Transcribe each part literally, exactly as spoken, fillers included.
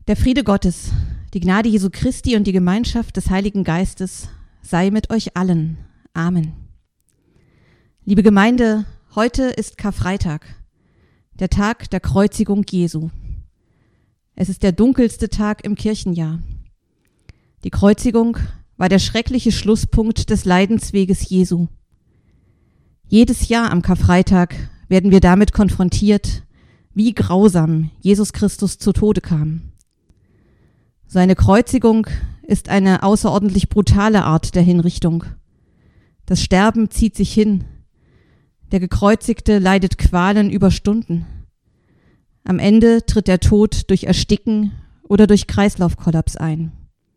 Der Friede Gottes, die Gnade Jesu Christi und die Gemeinschaft des Heiligen Geistes sei mit euch allen. Amen. Liebe Gemeinde, heute ist Karfreitag, der Tag der Kreuzigung Jesu. Es ist der dunkelste Tag im Kirchenjahr. Die Kreuzigung war der schreckliche Schlusspunkt des Leidensweges Jesu. Jedes Jahr am Karfreitag werden wir damit konfrontiert, wie grausam Jesus Christus zu Tode kam. Seine Kreuzigung ist eine außerordentlich brutale Art der Hinrichtung. Das Sterben zieht sich hin. Der Gekreuzigte leidet Qualen über Stunden. Am Ende tritt der Tod durch Ersticken oder durch Kreislaufkollaps ein.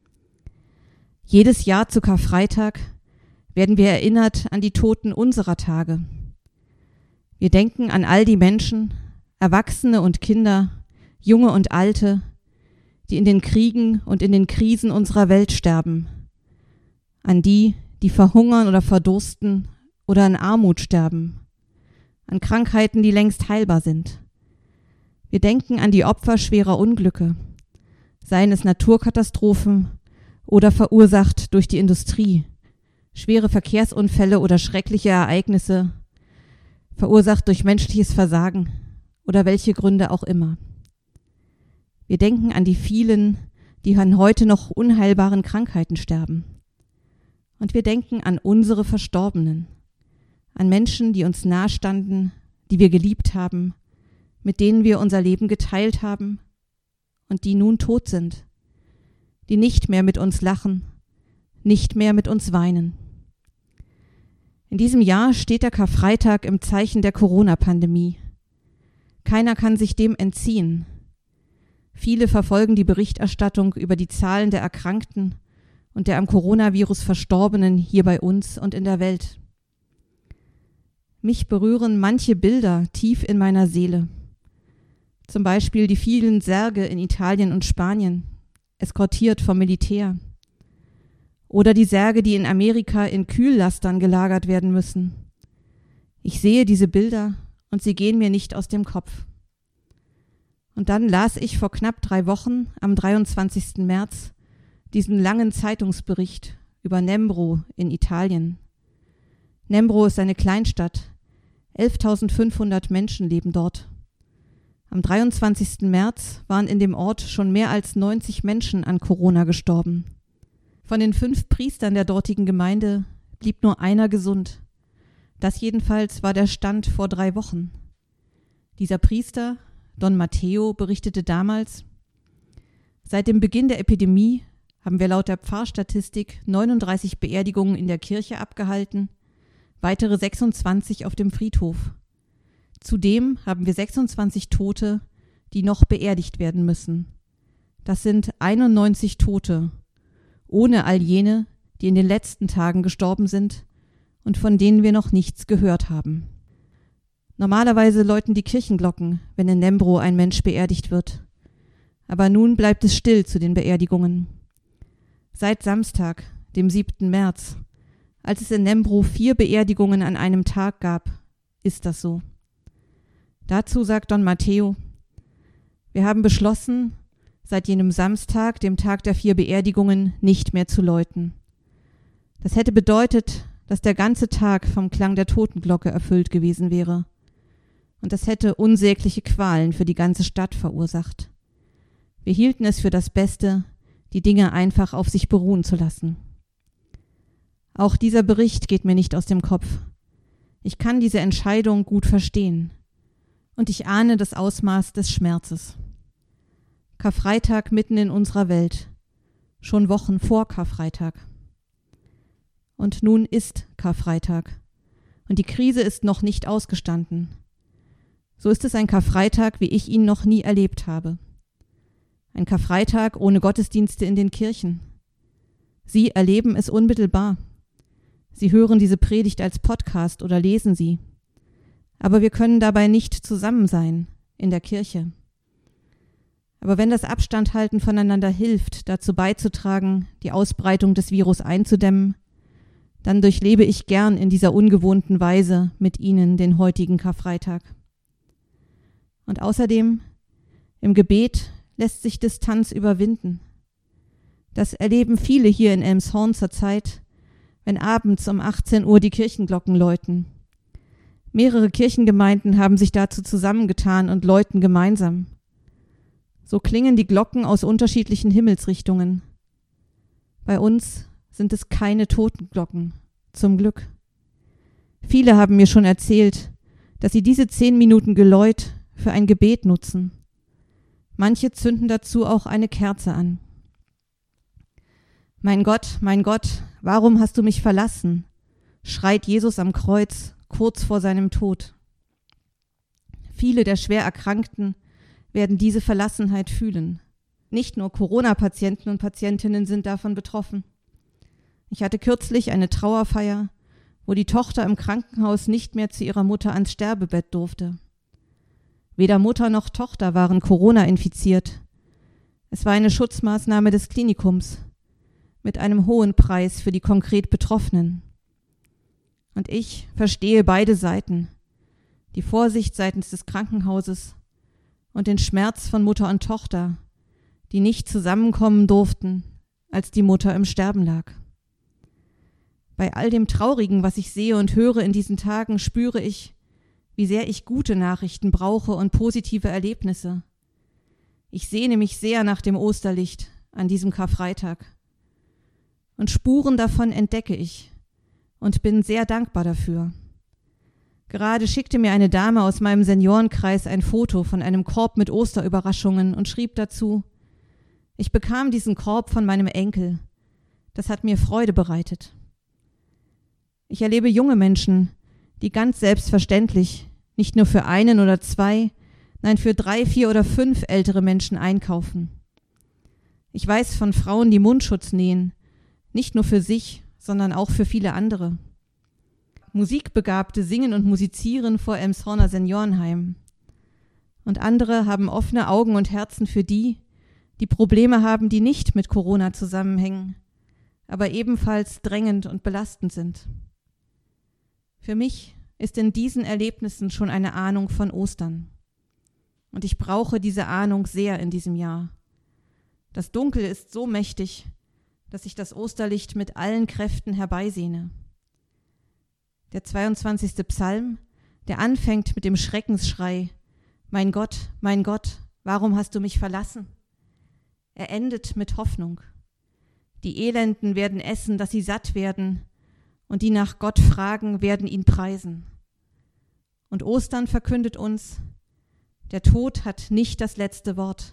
Jedes Jahr zu Karfreitag werden wir erinnert an die Toten unserer Tage. Wir denken an all die Menschen, Erwachsene und Kinder, Junge und Alte, die in den Kriegen und in den Krisen unserer Welt sterben, an die, die verhungern oder verdursten oder an Armut sterben, an Krankheiten, die längst heilbar sind. Wir denken an die Opfer schwerer Unglücke, seien es Naturkatastrophen oder verursacht durch die Industrie, schwere Verkehrsunfälle oder schreckliche Ereignisse, verursacht durch menschliches Versagen oder welche Gründe auch immer. Wir denken an die vielen, die an heute noch unheilbaren Krankheiten sterben. Und wir denken an unsere Verstorbenen, an Menschen, die uns nahestanden, die wir geliebt haben, mit denen wir unser Leben geteilt haben und die nun tot sind, die nicht mehr mit uns lachen, nicht mehr mit uns weinen. In diesem Jahr steht der Karfreitag im Zeichen der Corona-Pandemie. Keiner kann sich dem entziehen. Viele verfolgen die Berichterstattung über die Zahlen der Erkrankten und der am Coronavirus Verstorbenen hier bei uns und in der Welt. Mich berühren manche Bilder tief in meiner Seele. Zum Beispiel die vielen Särge in Italien und Spanien, eskortiert vom Militär. Oder die Särge, die in Amerika in Kühllastern gelagert werden müssen. Ich sehe diese Bilder und sie gehen mir nicht aus dem Kopf. Und dann las ich vor knapp drei Wochen, am dreiundzwanzigsten März, diesen langen Zeitungsbericht über Nembro in Italien. Nembro ist eine Kleinstadt. elftausendfünfhundert Menschen leben dort. Am dreiundzwanzigsten März waren in dem Ort schon mehr als neunzig Menschen an Corona gestorben. Von den fünf Priestern der dortigen Gemeinde blieb nur einer gesund. Das jedenfalls war der Stand vor drei Wochen. Dieser Priester, Don Matteo, berichtete damals: Seit dem Beginn der Epidemie haben wir laut der Pfarrstatistik neununddreißig Beerdigungen in der Kirche abgehalten, weitere sechsundzwanzig auf dem Friedhof. Zudem haben wir sechsundzwanzig Tote, die noch beerdigt werden müssen. Das sind einundneunzig Tote, ohne all jene, die in den letzten Tagen gestorben sind und von denen wir noch nichts gehört haben. Normalerweise läuten die Kirchenglocken, wenn in Nembro ein Mensch beerdigt wird. Aber nun bleibt es still zu den Beerdigungen. Seit Samstag, dem siebten März, als es in Nembro vier Beerdigungen an einem Tag gab, ist das so. Dazu sagt Don Matteo: Wir haben beschlossen, seit jenem Samstag, dem Tag der vier Beerdigungen, nicht mehr zu läuten. Das hätte bedeutet, dass der ganze Tag vom Klang der Totenglocke erfüllt gewesen wäre. Und das hätte unsägliche Qualen für die ganze Stadt verursacht. Wir hielten es für das Beste, die Dinge einfach auf sich beruhen zu lassen. Auch dieser Bericht geht mir nicht aus dem Kopf. Ich kann diese Entscheidung gut verstehen. Und ich ahne das Ausmaß des Schmerzes. Karfreitag mitten in unserer Welt. Schon Wochen vor Karfreitag. Und nun ist Karfreitag. Und die Krise ist noch nicht ausgestanden. So ist es ein Karfreitag, wie ich ihn noch nie erlebt habe. Ein Karfreitag ohne Gottesdienste in den Kirchen. Sie erleben es unmittelbar. Sie hören diese Predigt als Podcast oder lesen sie. Aber wir können dabei nicht zusammen sein in der Kirche. Aber wenn das Abstandhalten voneinander hilft, dazu beizutragen, die Ausbreitung des Virus einzudämmen, dann durchlebe ich gern in dieser ungewohnten Weise mit Ihnen den heutigen Karfreitag. Und außerdem, im Gebet lässt sich Distanz überwinden. Das erleben viele hier in Elmshorn zur Zeit, wenn abends um achtzehn Uhr die Kirchenglocken läuten. Mehrere Kirchengemeinden haben sich dazu zusammengetan und läuten gemeinsam. So klingen die Glocken aus unterschiedlichen Himmelsrichtungen. Bei uns sind es keine Totenglocken, zum Glück. Viele haben mir schon erzählt, dass sie diese zehn Minuten Geläut für ein Gebet nutzen. Manche zünden dazu auch eine Kerze an. Mein Gott, mein Gott, warum hast du mich verlassen? Schreit Jesus am Kreuz kurz vor seinem Tod. Viele der schwer Erkrankten werden diese Verlassenheit fühlen. Nicht nur Corona-Patienten und Patientinnen sind davon betroffen. Ich hatte kürzlich eine Trauerfeier, wo die Tochter im Krankenhaus nicht mehr zu ihrer Mutter ans Sterbebett durfte. Weder Mutter noch Tochter waren Corona infiziert. Es war eine Schutzmaßnahme des Klinikums mit einem hohen Preis für die konkret Betroffenen. Und ich verstehe beide Seiten, die Vorsicht seitens des Krankenhauses und den Schmerz von Mutter und Tochter, die nicht zusammenkommen durften, als die Mutter im Sterben lag. Bei all dem Traurigen, was ich sehe und höre in diesen Tagen, spüre ich, wie sehr ich gute Nachrichten brauche und positive Erlebnisse. Ich sehne mich sehr nach dem Osterlicht an diesem Karfreitag. Und Spuren davon entdecke ich und bin sehr dankbar dafür. Gerade schickte mir eine Dame aus meinem Seniorenkreis ein Foto von einem Korb mit Osterüberraschungen und schrieb dazu: Ich bekam diesen Korb von meinem Enkel. Das hat mir Freude bereitet. Ich erlebe junge Menschen, die ganz selbstverständlich nicht nur für einen oder zwei, nein für drei, vier oder fünf ältere Menschen einkaufen. Ich weiß von Frauen, die Mundschutz nähen, nicht nur für sich, sondern auch für viele andere. Musikbegabte singen und musizieren vor Elmshorner Seniorenheim. Und andere haben offene Augen und Herzen für die, die Probleme haben, die nicht mit Corona zusammenhängen, aber ebenfalls drängend und belastend sind. Für mich ist in diesen Erlebnissen schon eine Ahnung von Ostern. Und ich brauche diese Ahnung sehr in diesem Jahr. Das Dunkel ist so mächtig, dass ich das Osterlicht mit allen Kräften herbeisehne. Der zweiundzwanzigste Psalm, der anfängt mit dem Schreckensschrei: Mein Gott, mein Gott, warum hast du mich verlassen? Er endet mit Hoffnung. Die Elenden werden essen, dass sie satt werden, und die nach Gott fragen, werden ihn preisen. Und Ostern verkündet uns: Der Tod hat nicht das letzte Wort.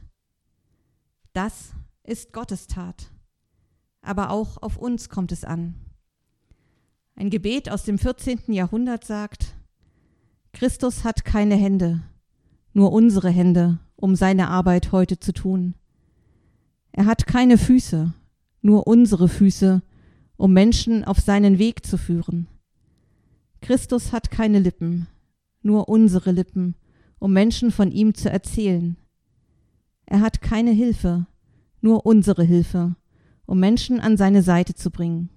Das ist Gottes Tat. Aber auch auf uns kommt es an. Ein Gebet aus dem vierzehnten Jahrhundert sagt: Christus hat keine Hände, nur unsere Hände, um seine Arbeit heute zu tun. Er hat keine Füße, nur unsere Füße, um Menschen auf seinen Weg zu führen. Christus hat keine Lippen, nur unsere Lippen, um Menschen von ihm zu erzählen. Er hat keine Hilfe, nur unsere Hilfe, um Menschen an seine Seite zu bringen.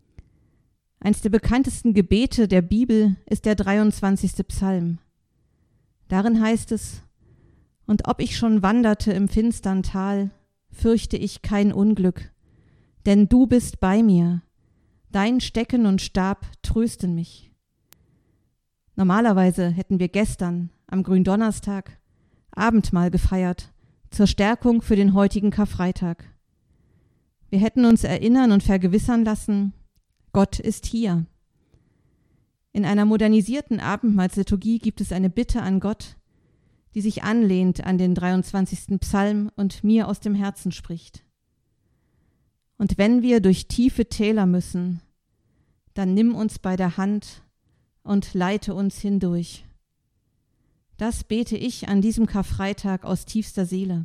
Eins der bekanntesten Gebete der Bibel ist der dreiundzwanzigste Psalm. Darin heißt es: Und ob ich schon wanderte im finstern Tal, fürchte ich kein Unglück, denn du bist bei mir. Dein Stecken und Stab trösten mich. Normalerweise hätten wir gestern, am Gründonnerstag, Abendmahl gefeiert, zur Stärkung für den heutigen Karfreitag. Wir hätten uns erinnern und vergewissern lassen: Gott ist hier. In einer modernisierten Abendmahlsliturgie gibt es eine Bitte an Gott, die sich anlehnt an den dreiundzwanzigsten Psalm und mir aus dem Herzen spricht. Und wenn wir durch tiefe Täler müssen, dann nimm uns bei der Hand und leite uns hindurch. Das bete ich an diesem Karfreitag aus tiefster Seele.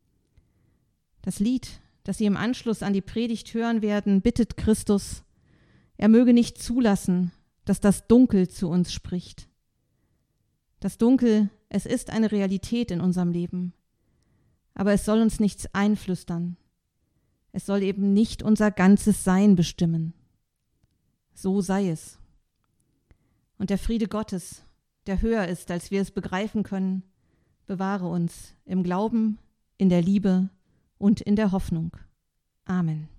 Das Lied, das Sie im Anschluss an die Predigt hören werden, bittet Christus, er möge nicht zulassen, dass das Dunkel zu uns spricht. Das Dunkel, es ist eine Realität in unserem Leben, aber es soll uns nichts einflüstern. Es soll eben nicht unser ganzes Sein bestimmen. So sei es. Und der Friede Gottes, der höher ist, als wir es begreifen können, bewahre uns im Glauben, in der Liebe und in der Hoffnung. Amen.